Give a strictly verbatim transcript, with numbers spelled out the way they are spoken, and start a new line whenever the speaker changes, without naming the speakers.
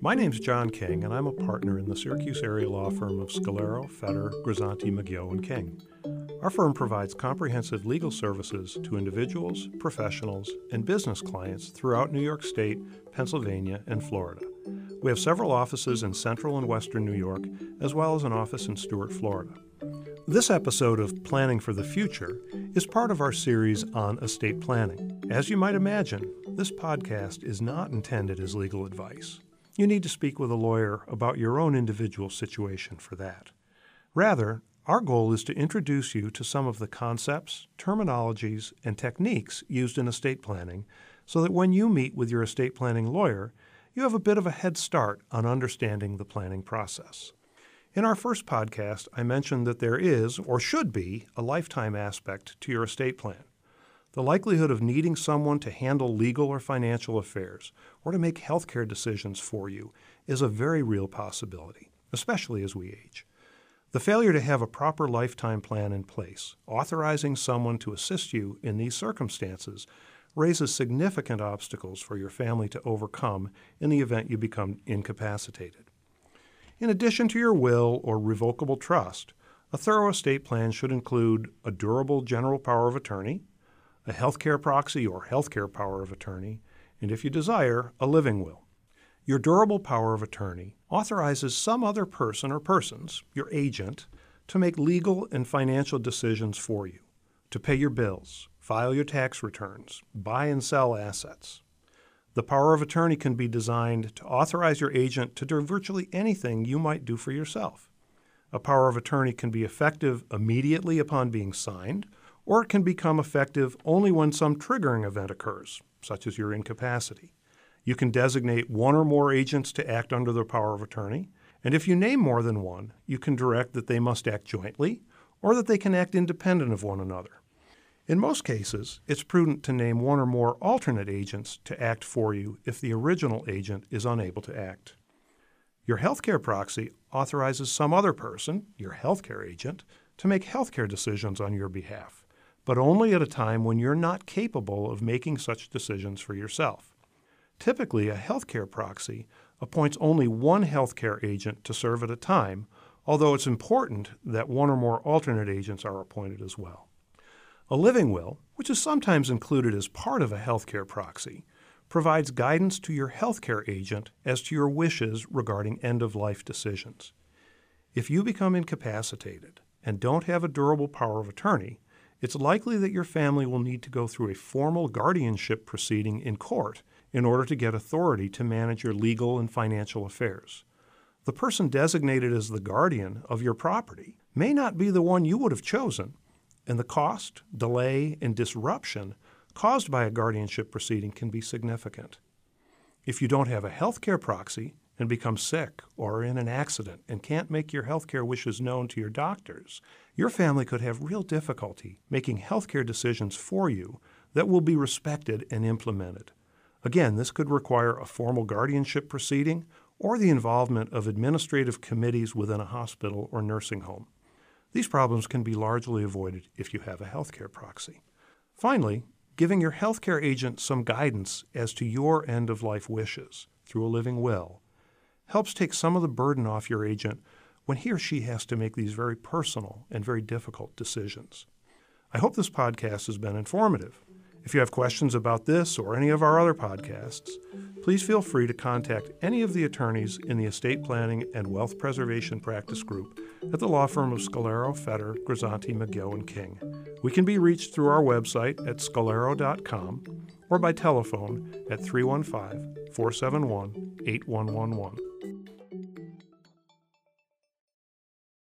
My name's John King, and I'm a partner in the Syracuse area law firm of Scalero, Fetter, Grisanti, McGill, and King. Our firm provides comprehensive legal services to individuals, professionals, and business clients throughout New York State, Pennsylvania, and Florida. We have several offices in central and western New York, as well as an office in Stuart, Florida. This episode of Planning for the Future is part of our series on estate planning. As you might imagine, this podcast is not intended as legal advice. You need to speak with a lawyer about your own individual situation for that. Rather, our goal is to introduce you to some of the concepts, terminologies, and techniques used in estate planning so that when you meet with your estate planning lawyer, you have a bit of a head start on understanding the planning process. In our first podcast, I mentioned that there is, or should be, a lifetime aspect to your estate plan. The likelihood of needing someone to handle legal or financial affairs or to make healthcare decisions for you is a very real possibility, especially as we age. The failure to have a proper lifetime plan in place, authorizing someone to assist you in these circumstances, raises significant obstacles for your family to overcome in the event you become incapacitated. In addition to your will or revocable trust, a thorough estate plan should include a durable general power of attorney, a healthcare proxy or healthcare power of attorney, and if you desire, a living will. Your durable power of attorney authorizes some other person or persons, your agent, to make legal and financial decisions for you, to pay your bills, file your tax returns, buy and sell assets. The power of attorney can be designed to authorize your agent to do virtually anything you might do for yourself. A power of attorney can be effective immediately upon being signed, or it can become effective only when some triggering event occurs, such as your incapacity. You can designate one or more agents to act under the power of attorney, and if you name more than one, you can direct that they must act jointly or that they can act independent of one another. In most cases, it's prudent to name one or more alternate agents to act for you if the original agent is unable to act. Your healthcare proxy authorizes some other person, your healthcare agent, to make healthcare decisions on your behalf, but only at a time when you're not capable of making such decisions for yourself. Typically, a healthcare proxy appoints only one healthcare agent to serve at a time, although it's important that one or more alternate agents are appointed as well. A living will, which is sometimes included as part of a healthcare proxy, provides guidance to your healthcare agent as to your wishes regarding end-of-life decisions. If you become incapacitated and don't have a durable power of attorney, it's likely that your family will need to go through a formal guardianship proceeding in court in order to get authority to manage your legal and financial affairs. The person designated as the guardian of your property may not be the one you would have chosen, and the cost, delay, and disruption caused by a guardianship proceeding can be significant. If you don't have a healthcare proxy and become sick or are in an accident and can't make your healthcare wishes known to your doctors, your family could have real difficulty making healthcare decisions for you that will be respected and implemented. Again, this could require a formal guardianship proceeding or the involvement of administrative committees within a hospital or nursing home. These problems can be largely avoided if you have a healthcare proxy. Finally, giving your healthcare agent some guidance as to your end-of-life wishes through a living will helps take some of the burden off your agent when he or she has to make these very personal and very difficult decisions. I hope this podcast has been informative. If you have questions about this or any of our other podcasts, please feel free to contact any of the attorneys in the Estate Planning and Wealth Preservation Practice Group at the law firm of Scalero, Fetter, Grisanti, McGill, and King. We can be reached through our website at scalero dot com or by telephone at three one five, four seven one, eight one one one.